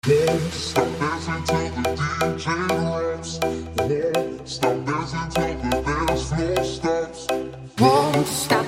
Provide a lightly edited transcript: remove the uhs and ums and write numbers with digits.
Won't stop dancing till the DJ drops. Won't stop dancing till the dance floor stops. Won't stop